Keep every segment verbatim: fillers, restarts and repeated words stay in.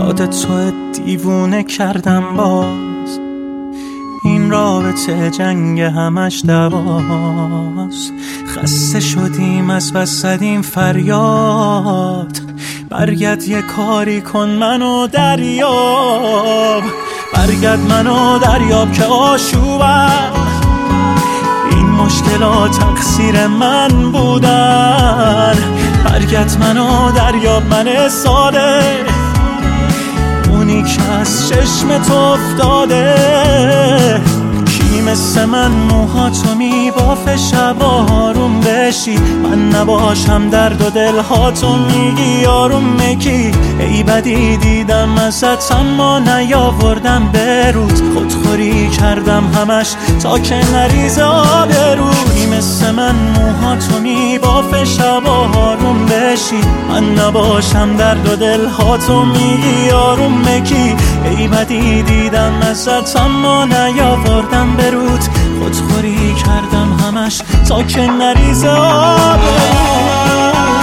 یاد تو دیوونه کردم باز. این رابطه جنگ همش دواست. خسته شدیم از بس زدیم فریاد. برگرد یه کاری کن منو دریاب. برگرد منو دریاب که آشوبم. این مشکلات تقصیر من بودن. برگرد منو دریاب، من ساده اونی که از چشم تو افتاده. کی مثل من موهاتو میبافه شب آروم بشی، من نباشم درد و دلهاتو میگی آروم مکی. ای بدی دیدم ازت اما نیاوردم برود. خودخوری کردم همش تا که نریزه آبرود. کی مثل من موهاتو میبافه شب آروم بشی، من نباشم درد و دلهاتو میگی آروم مکی. ای بدی دیدم ازت اما نیاوردم برود. خودخوری کردم همش تا که نریزه آبرود.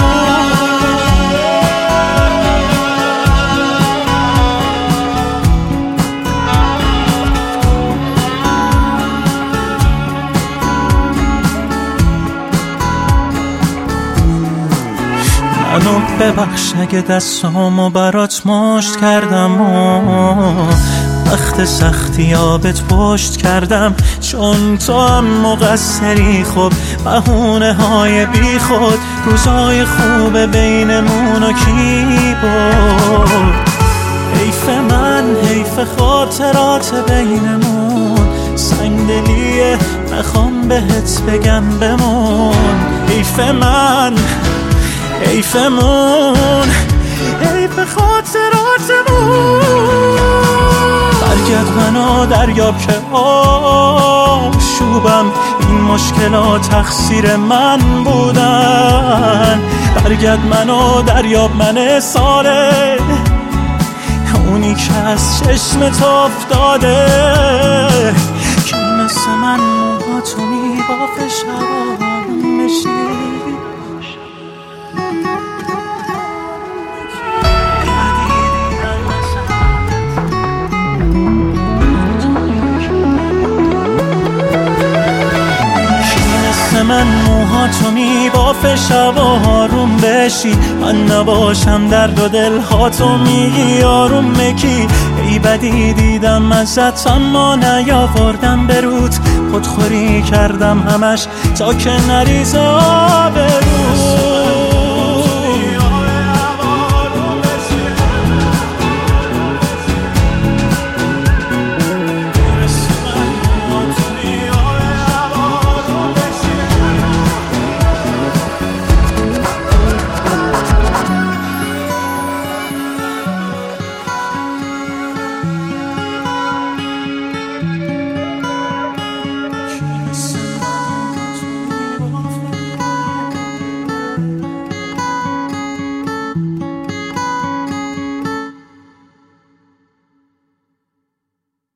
منو ببخش اگه دستامو برات مشت کردم و وقت سختی آبت پشت کردم. چون تو هم مقصری، خب بهونه های بی خود. روزای خوب بینمونو کی برد؟ حیف من، حیف خاطرات بینمون. سنگدلیه نخوام بهت بگم بمون. حیف من، حیفمون، حیف خاطراتمون. برگرد منو دریاب که آشوبم. این مشکلات تقصیر من بودن. برگرد منو دریاب، من ساله اونی که از چشم تو افتاده. کی مثل من موهاتو میبافه شب آروم بشی. من موهاتو میبافه شب آروم بشی، من نباشم درد و دلهاتو میگی آروم مکی. ای بدی دیدم ازت اما نیاوردم برود. خودخوری کردم همش تا که نریزه آبرود.